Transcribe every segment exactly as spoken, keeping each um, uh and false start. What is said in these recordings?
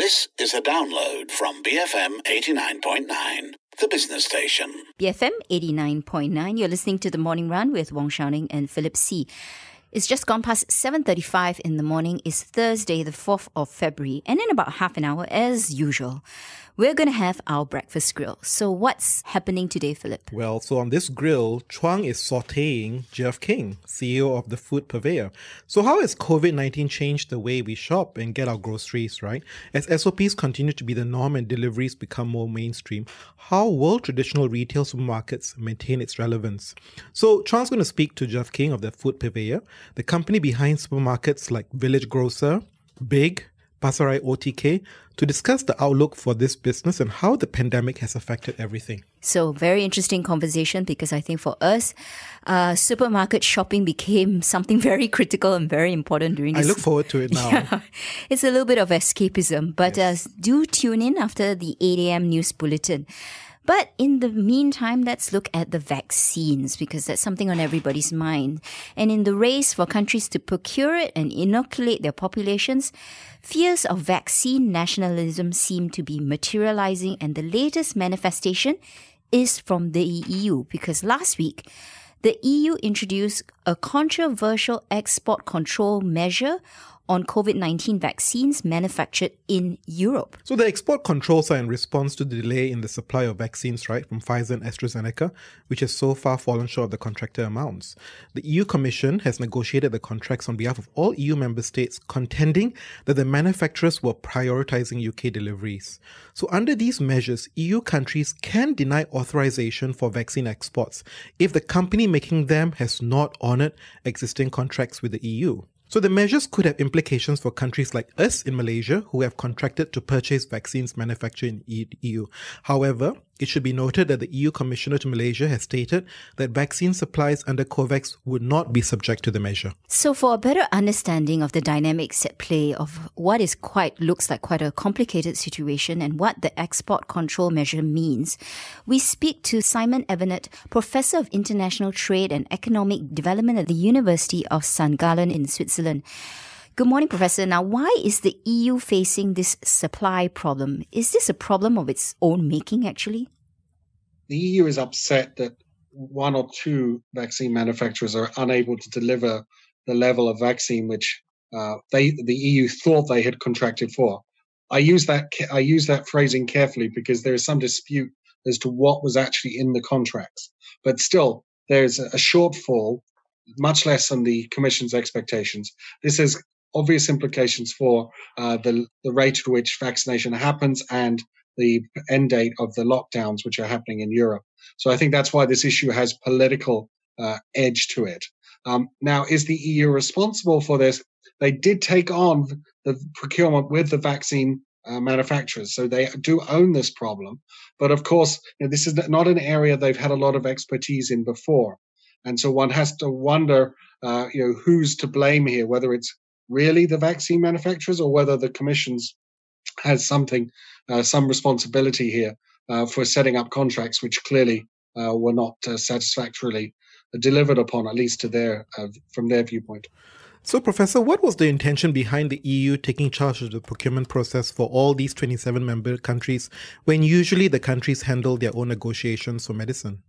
This is a download from B F M eighty-nine point nine, the business station. B F M eighty-nine point nine, you're listening to The Morning Run with Wong Xiaoning and Philip See. It's just gone past seven thirty-five in the morning. It's Thursday, the fourth of February. And in about half an hour, as usual, we're going to have our breakfast grill. So what's happening today, Philip? Well, so on this grill, Chuang is sautéing Jeff King, C E O of the food purveyor. So how has covid nineteen changed the way we shop and get our groceries, right? As S O Ps continue to be the norm and deliveries become more mainstream, how will traditional retail supermarkets maintain its relevance? So Chuang's going to speak to Jeff King of the food purveyor, the company behind supermarkets like Village Grocer, Big, Pasarai O T K, to discuss the outlook for this business and how the pandemic has affected everything. So, very interesting conversation because I think for us, uh, supermarket shopping became something very critical and very important during this. I look forward to it now. Yeah, it's a little bit of escapism, but yes. uh, do tune in after the eight a.m. news bulletin. But in the meantime, let's look at the vaccines because that's something on everybody's mind. And in the race for countries to procure it and inoculate their populations, fears of vaccine nationalism seem to be materializing, and the latest manifestation is from the E U because last week, the E U introduced a controversial export control measure on covid nineteen vaccines manufactured in Europe. So the export controls are in response to the delay in the supply of vaccines, right, from Pfizer and AstraZeneca, which has so far fallen short of the contractor amounts. The E U Commission has negotiated the contracts on behalf of all E U member states, contending that the manufacturers were prioritizing U K deliveries. So under these measures, E U countries can deny authorization for vaccine exports if the company making them has not honored existing contracts with the E U. So the measures could have implications for countries like us in Malaysia who have contracted to purchase vaccines manufactured in E U. However, it should be noted that the E U Commissioner to Malaysia has stated that vaccine supplies under COVAX would not be subject to the measure. So for a better understanding of the dynamics at play of what is quite looks like quite a complicated situation and what the export control measure means, we speak to Simon Evenet, Professor of International Trade and Economic Development at the University of Sankt Gallen in Switzerland. Good morning, Professor. Now, why is the E U facing this supply problem? Is this a problem of its own making, actually? The E U is upset that one or two vaccine manufacturers are unable to deliver the level of vaccine which uh, they, the E U thought they had contracted for. I use that I use that phrasing carefully because there is some dispute as to what was actually in the contracts. But still, there's a shortfall, much less than the Commission's expectations. This has obvious implications for uh, the, the rate at which vaccination happens and the end date of the lockdowns which are happening in Europe. So I think that's why this issue has political uh, edge to it. Um, now, is the E U responsible for this? They did take on the procurement with the vaccine uh, manufacturers, so they do own this problem. But of course, you know, this is not an area they've had a lot of expertise in before. And so one has to wonder, uh, you know, who's to blame here, whether it's really the vaccine manufacturers or whether the Commission's has something, uh, some responsibility here uh, for setting up contracts which clearly uh, were not uh, satisfactorily delivered upon, at least to their uh, from their viewpoint. So, Professor, what was the intention behind the E U taking charge of the procurement process for all these twenty-seven member countries when usually the countries handle their own negotiations for medicine?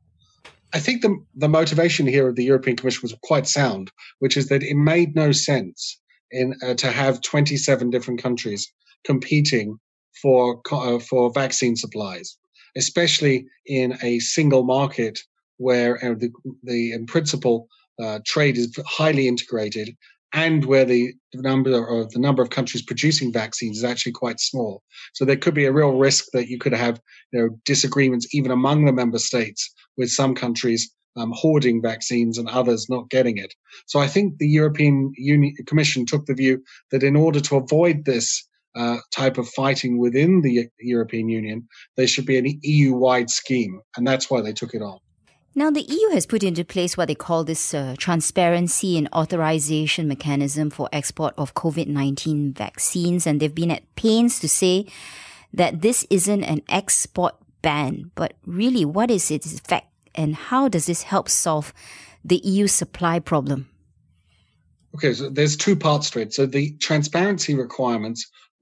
I think the, the motivation here of the European Commission was quite sound, which is that it made no sense in uh, to have twenty-seven different countries competing for uh, for vaccine supplies, especially in a single market where uh, the, the in principle uh, trade is highly integrated and where the number of the number of countries producing vaccines is actually quite small. So there could be a real risk that you could have, you know, disagreements even among the member states, with some countries um, hoarding vaccines and others not getting it. So I think the European Union Commission took the view that in order to avoid this uh, type of fighting within the European Union, there should be an E U-wide scheme, and that's why they took it on. Now, the E U has put into place what they call this uh, transparency and authorization mechanism for export of covid nineteen vaccines, and they've been at pains to say that this isn't an export ban. But really, what is its effect, and how does this help solve the E U supply problem? Okay, so there's two parts to it. So the transparency requirements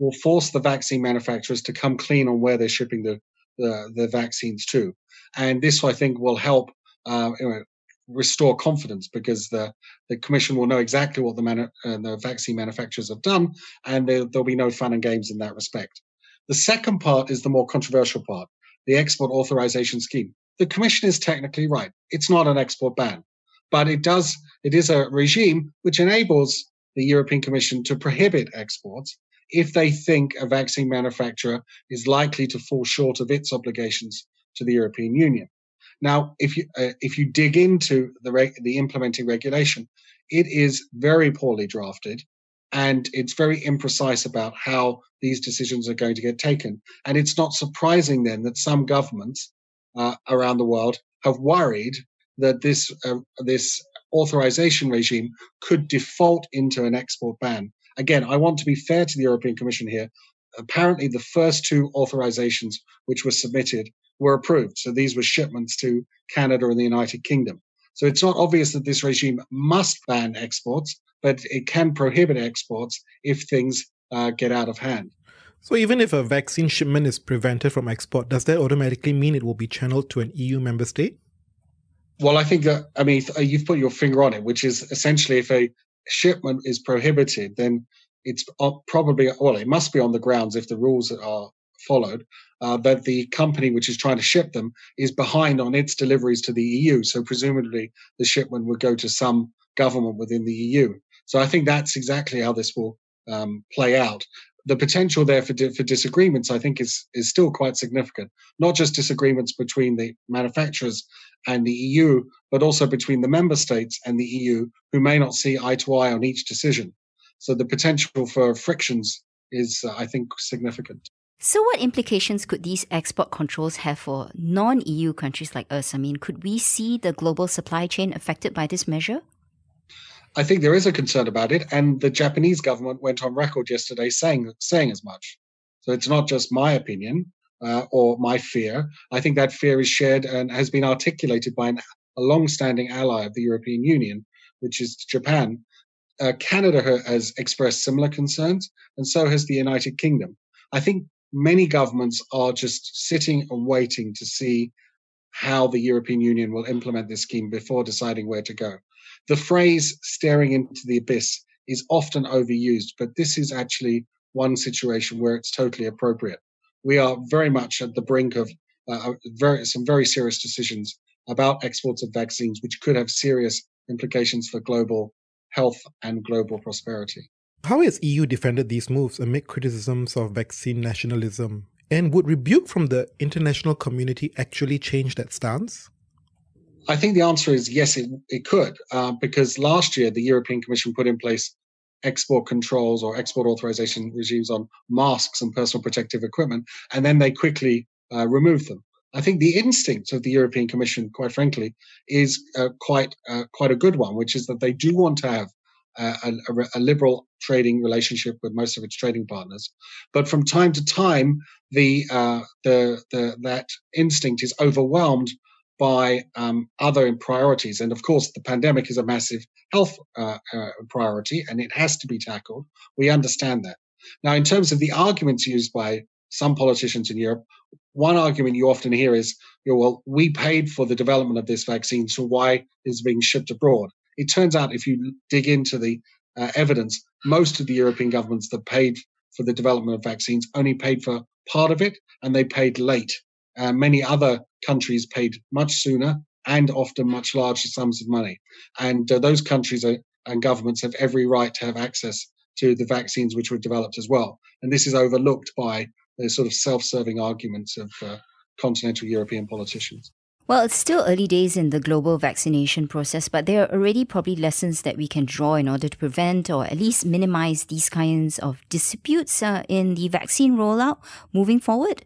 will force the vaccine manufacturers to come clean on where they're shipping the, the, the vaccines to. And this, I think, will help uh, you know, restore confidence, because the, the Commission will know exactly what the, manu- uh, the vaccine manufacturers have done, and there, there'll be no fun and games in that respect. The second part is the more controversial part, the export authorization scheme. The Commission is technically right. It's not an export ban, but it does. It is a regime which enables the European Commission to prohibit exports if they think a vaccine manufacturer is likely to fall short of its obligations to the European Union. Now, if you uh, if you dig into the reg- the implementing regulation, it is very poorly drafted, and it's very imprecise about how these decisions are going to get taken. And it's not surprising then that some governments uh, around the world have worried that this uh, this authorization regime could default into an export ban. Again, I want to be fair to the European Commission here. Apparently, the first two authorizations which were submitted were approved. So these were shipments to Canada and the United Kingdom. So it's not obvious that this regime must ban exports, but it can prohibit exports if things uh, get out of hand. So even if a vaccine shipment is prevented from export, does that automatically mean it will be channeled to an E U member state? Well, I think, uh, I mean, you've put your finger on it, which is essentially if a shipment is prohibited, then it's probably, well, it must be on the grounds, if the rules are followed, uh, that the company which is trying to ship them is behind on its deliveries to the E U. So presumably the shipment would go to some government within the E U. So I think that's exactly how this will um, play out. The potential there for, di- for disagreements, I think, is, is still quite significant. Not just disagreements between the manufacturers and the E U, but also between the member states and the E U, who may not see eye to eye on each decision. So the potential for frictions is, uh, I think, significant. So what implications could these export controls have for non-E U countries like us? I mean, could we see the global supply chain affected by this measure? I think there is a concern about it, and the Japanese government went on record yesterday saying saying as much. So it's not just my opinion uh, or my fear. I think that fear is shared and has been articulated by an, a long-standing ally of the European Union, which is Japan. Uh, Canada has expressed similar concerns, and so has the United Kingdom. I think many governments are just sitting and waiting to see how the European Union will implement this scheme before deciding where to go. The phrase staring into the abyss is often overused, but this is actually one situation where it's totally appropriate. We are very much at the brink of uh, very, some very serious decisions about exports of vaccines, which could have serious implications for global health and global prosperity. How has E U defended these moves amid criticisms of vaccine nationalism? And would rebuke from the international community actually change that stance? I think the answer is yes, it, it could, uh, because last year the European Commission put in place export controls or export authorization regimes on masks and personal protective equipment, and then they quickly uh, removed them. I think the instinct of the European Commission, quite frankly, is uh, quite uh, quite a good one, which is that they do want to have uh, a, a liberal trading relationship with most of its trading partners, but from time to time, the uh, the, the that instinct is overwhelmed by um, other priorities. And of course, the pandemic is a massive health uh, uh, priority, and it has to be tackled. We understand that. Now, in terms of the arguments used by some politicians in Europe, one argument you often hear is, you know, well, we paid for the development of this vaccine, so why is it being shipped abroad? It turns out, if you dig into the uh, evidence, most of the European governments that paid for the development of vaccines only paid for part of it, and they paid late. Uh, many other countries paid much sooner and often much larger sums of money. And uh, those countries are, and governments have every right to have access to the vaccines which were developed as well. And this is overlooked by the sort of self-serving arguments of uh, continental European politicians. Well, it's still early days in the global vaccination process, but there are already probably lessons that we can draw in order to prevent or at least minimize these kinds of disputes uh, in the vaccine rollout moving forward.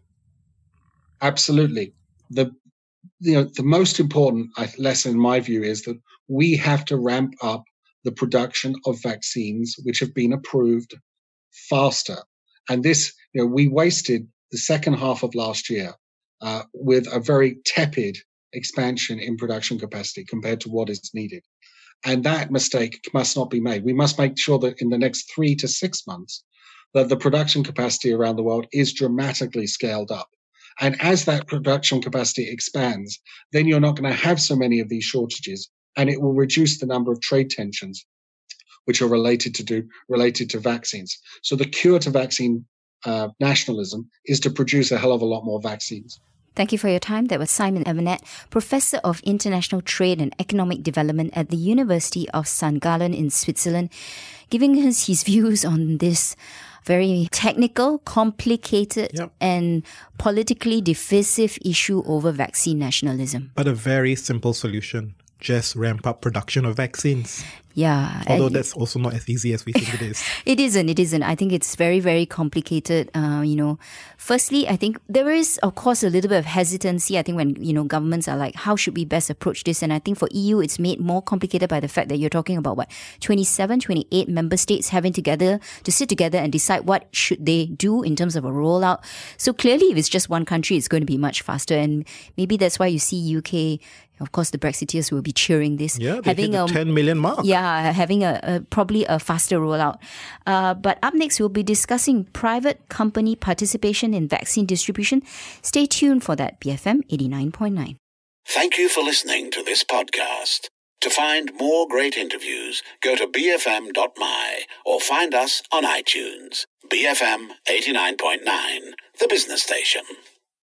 Absolutely. The you know the most important lesson, in my view, is that we have to ramp up the production of vaccines which have been approved faster. And this, you know, we wasted the second half of last year uh, with a very tepid expansion in production capacity compared to what is needed. And that mistake must not be made. We must make sure that in the next three to six months, that the production capacity around the world is dramatically scaled up. And as that production capacity expands, then you're not going to have so many of these shortages, and it will reduce the number of trade tensions which are related to do related to vaccines. So the cure to vaccine uh, nationalism is to produce a hell of a lot more vaccines. Thank you for your time. That was Simon Emanet, Professor of International Trade and Economic Development at the University of Sankt Gallen in Switzerland, giving us his views on this very technical, complicated, Yep. and politically divisive issue over vaccine nationalism. But a very simple solution. Just ramp up production of vaccines. Yeah. Although and- that's also not as easy as we think it is. It isn't. It isn't. I think it's very, very complicated. Uh, you know, firstly, I think there is, of course, a little bit of hesitancy. I think when, you know, governments are like, how should we best approach this? And I think for E U, it's made more complicated by the fact that you're talking about what, twenty-seven, twenty-eight member states having together to sit together and decide what should they do in terms of a rollout. So clearly, if it's just one country, it's going to be much faster. And maybe that's why you see U K. Of course, the Brexiteers will be cheering this. Yeah, they having hit the a, ten million mark. Yeah, having a, a probably a faster rollout. Uh, but up next, we'll be discussing private company participation in vaccine distribution. Stay tuned for that, B F M eighty-nine point nine. Thank you for listening to this podcast. To find more great interviews, go to b f m dot m y or find us on iTunes. B F M eighty-nine point nine, the business station.